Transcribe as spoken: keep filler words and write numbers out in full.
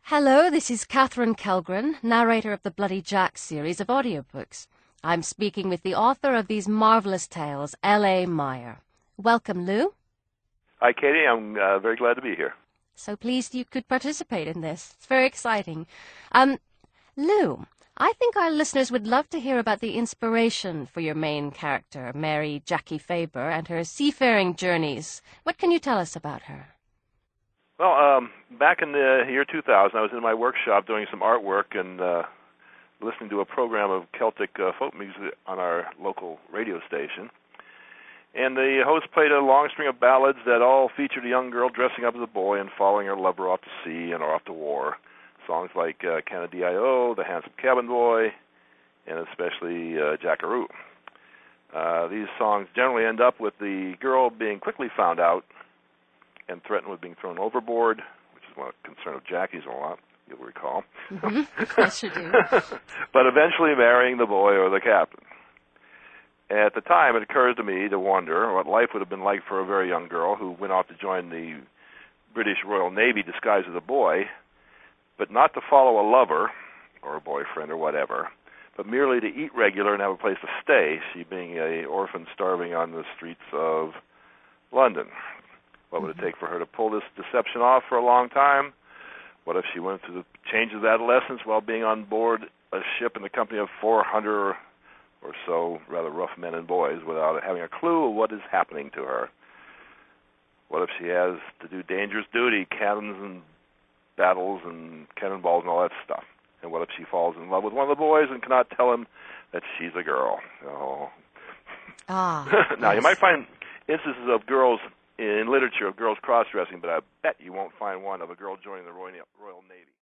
Hello, this is Catherine Kellgren, narrator of the Bloody Jack series of audiobooks. I'm speaking with the author of these marvelous tales, L A. Meyer. Welcome, Lou. Hi, Katie. I'm uh, very glad to be here. So pleased you could participate in this. It's very exciting. Um, Lou, I think our listeners would love to hear about the inspiration for your main character, Mary Jackie Faber, and her seafaring journeys. What can you tell us about her? Well, um, back in the year two thousand, I was in my workshop doing some artwork and uh, listening to a program of Celtic uh, folk music on our local radio station. And the host played a long string of ballads that all featured a young girl dressing up as a boy and following her lover off to sea and or off to war. Songs like uh, Canada-I-O, The Handsome Cabin Boy, and especially uh, Jackaroo. Uh, these songs generally end up with the girl being quickly found out and threatened with being thrown overboard, which is one concern of Jackie's a lot, you'll recall. Mm-hmm. Yes, you do. But eventually marrying the boy or the captain. At the time, it occurred to me to wonder what life would have been like for a very young girl who went off to join the British Royal Navy disguised as a boy, but not to follow a lover or a boyfriend or whatever, but merely to eat regular and have a place to stay, she being an orphan starving on the streets of London. What would it take for her to pull this deception off for a long time? What if she went through the changes of adolescence while being on board a ship in the company of four hundred or so rather rough men and boys without having a clue of what is happening to her? What if she has to do dangerous duty, cannons and battles and cannonballs and all that stuff? And what if she falls in love with one of the boys and cannot tell him that she's a girl? Oh. Ah. Now, yes. you might find instances of girls in literature of girls cross-dressing, but I bet you won't find one of a girl joining the Royal Navy.